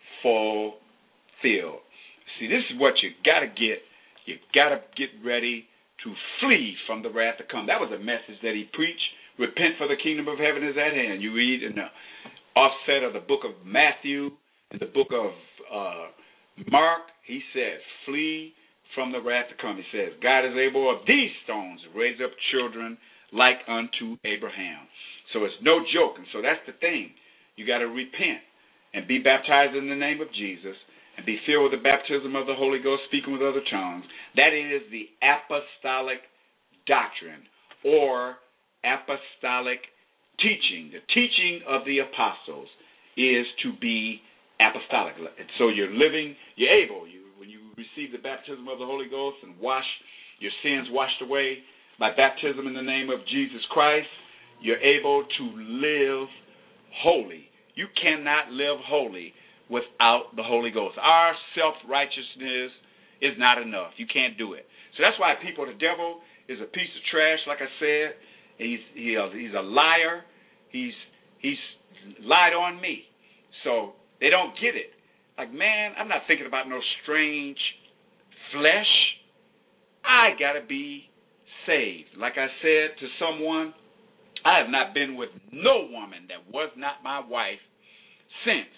fulfilled. See, this is what you got to get. You got to get ready to flee from the wrath to come. That was a message that he preached. Repent, for the kingdom of heaven is at hand. You read in the offset of the book of Matthew, in the book of uh, Mark, he says, flee from the wrath to come. He says, God is able of these stones to raise up children like unto Abraham. So it's no joke. And so that's the thing. You got to repent and be baptized in the name of Jesus, and be filled with the baptism of the Holy Ghost, speaking with other tongues. That is the apostolic doctrine, or apostolic teaching. The teaching of the apostles is to be apostolic. And so you're living, you're able, you, when you receive the baptism of the Holy Ghost and wash your sins washed away by baptism in the name of Jesus Christ, you're able to live holy. You cannot live holy without the Holy Ghost. Our self-righteousness is not enough. You can't do it. So that's why people, the devil is a piece of trash, like I said. He's he, he's a liar. He's he's lied on me. So they don't get it. Like, man, I'm not thinking about no strange flesh. I got to be saved. Like I said to someone, I have not been with no woman that was not my wife since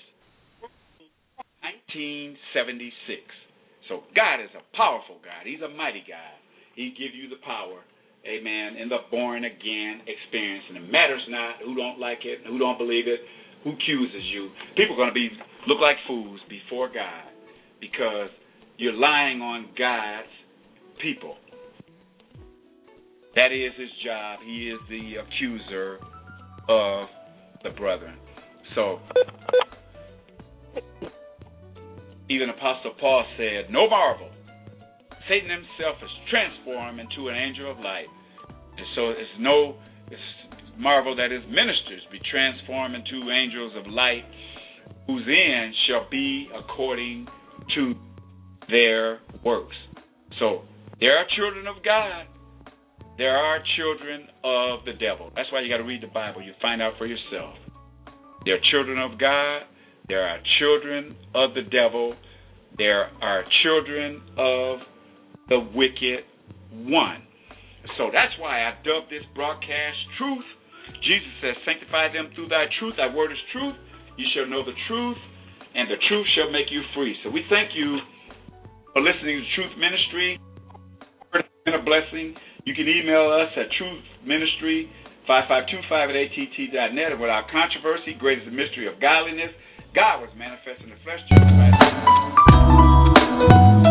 nineteen seventy-six. So God is a powerful God. He's a mighty God. He give you the power, amen, in the born again experience. And it matters not who don't like it, who don't believe it, who accuses you. People are going to be look like fools before God because you're lying on God's people. That is his job. He is the accuser of the brethren. So even Apostle Paul said, no marvel. Satan himself is transformed into an angel of light. And so it's no it's marvel that his ministers be transformed into angels of light, whose end shall be according to their works. So there are children of God. There are children of the devil. That's why you got to read the Bible. You find out for yourself. There are children of God. There are children of the devil. There are children of the wicked one. So that's why I dubbed this broadcast Truth. Jesus says, sanctify them through thy truth. Thy word is truth. You shall know the truth, and the truth shall make you free. So we thank you for listening to Truth Ministry. It's been a blessing. You can email us at truthministry five five two five at A T T dot net. And without controversy, great is the mystery of godliness. God was manifest in the flesh.